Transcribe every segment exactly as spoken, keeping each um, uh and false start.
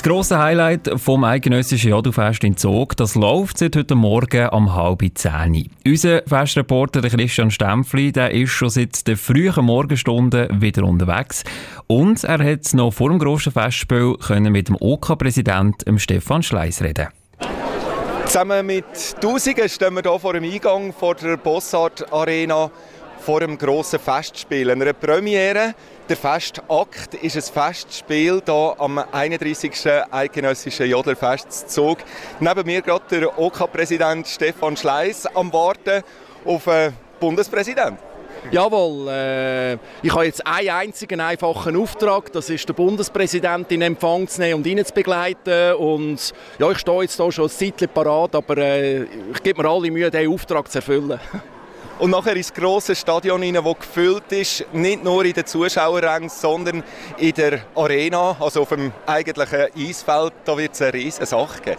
grosse Highlight vom eidgenössischen Jodelfest in Zug, das läuft seit heute Morgen um halb zehn. Unser Festreporter Christian Stempfli, der ist schon seit den frühen Morgenstunden wieder unterwegs. Und er hat noch vor dem grossen Festspiel können mit dem O K-Präsidenten Stefan Schleiss reden. Zusammen mit Tausenden stehen wir hier vor dem Eingang vor der Bossart Arena vor dem grossen Festspiel. Eine Premiere. Der Festakt ist ein Festspiel hier am einunddreissigsten eidgenössischen Jodlerfest Zug. Neben mir gerade der O K-Präsident Stefan Schleiss am Warten auf den Bundespräsidenten. Jawohl, äh, ich habe jetzt einen einzigen einfachen Auftrag, das ist der Bundespräsident in Empfang zu nehmen und ihn zu begleiten. Und ja, ich stehe jetzt hier schon ein Zeitchen parat, aber äh, ich gebe mir alle Mühe, diesen Auftrag zu erfüllen. Und nachher ins grosse Stadion rein, das gefüllt ist, nicht nur in den Zuschauerrängen, sondern in der Arena, also auf dem eigentlichen Eisfeld. Da wird es eine riesige Sache geben.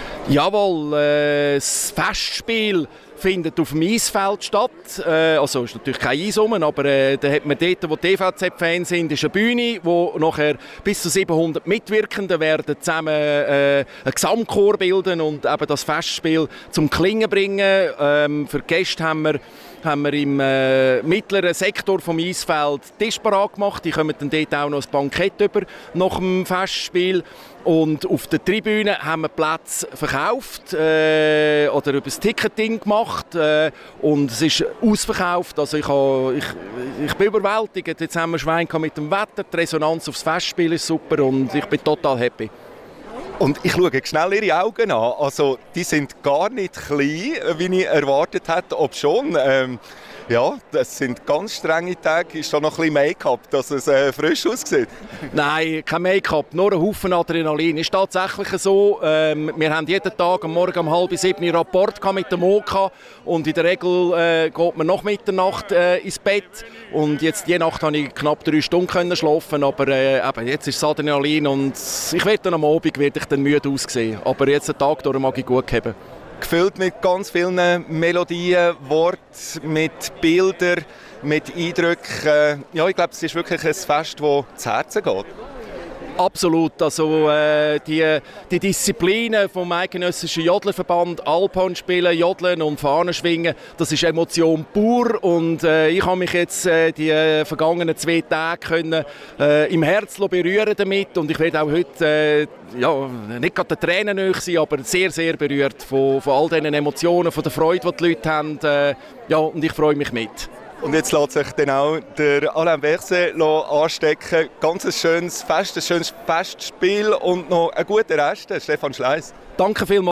Jawohl, äh, das Festspiel findet auf dem Eisfeld statt. Äh, also ist natürlich kein Eis rum, aber äh, da hat man dort, wo die E V Z-Fans sind, ist eine Bühne, wo nachher bis zu siebenhundert Mitwirkende werden zusammen äh, einen Gesamtchor bilden und eben das Festspiel zum Klingen bringen. Ähm, für die Gäste haben wir haben wir im äh, mittleren Sektor vom Eisfeld Tisch parat gemacht. Die kommen dann dort auch noch ein Bankett über nach dem Festspiel. Und auf der Tribüne haben wir Plätze verkauft äh, oder über das Ticketing gemacht. Äh, und es ist ausverkauft. Also ich, ha, ich, ich bin überwältigt. Jetzt haben wir Schwein mit dem Wetter. Die Resonanz aufs Festspiel ist super und ich bin total happy. Und ich schaue schnell Ihre Augen an. Also, die sind gar nicht klein, wie ich erwartet hätte. Ob schon. Ähm, ja, das sind ganz strenge Tage. Ist da noch ein bisschen Make-up, dass es äh, frisch aussieht? Nein, kein Make-up, nur ein Haufen Adrenalin. Ist tatsächlich so. Ähm, wir haben jeden Tag am Morgen um halb sieben einen Rapport mit dem O K. Und in der Regel äh, geht man nach Mitternacht äh, ins Bett. Und jetzt, die Nacht konnte ich knapp drei Stunden können schlafen. Aber äh, eben, jetzt ist es Adrenalin. Und ich werde dann am Abend werde ich dann müde aussehen. Aber jetzt den Tag durch mag ich gut haben. Gefüllt mit ganz vielen Melodien, Worten, mit Bildern, mit Eindrücken. Ja, ich glaube, es ist wirklich ein Fest, das zu Herzen geht. Absolut. Also, äh, die, die Disziplinen vom eidgenössischen Jodlerverband, Alphorn spielen, Jodeln und Fahnenschwingen, das ist Emotion pur. Und äh, ich habe mich jetzt äh, die äh, vergangenen zwei Tage können, äh, im Herz berühren damit. Und ich werde auch heute äh, ja, nicht gerade der Tränen nahe sein, aber sehr, sehr berührt von, von all diesen Emotionen, von der Freude, die die Leute haben. Äh, ja, und ich freue mich mit. Und jetzt lässt sich dann auch der Alain Berset anstecken. Ganz ein schönes Fest, ein schönes Festspiel und noch einen guten Rest. Stefan Schleiss. Danke vielmals.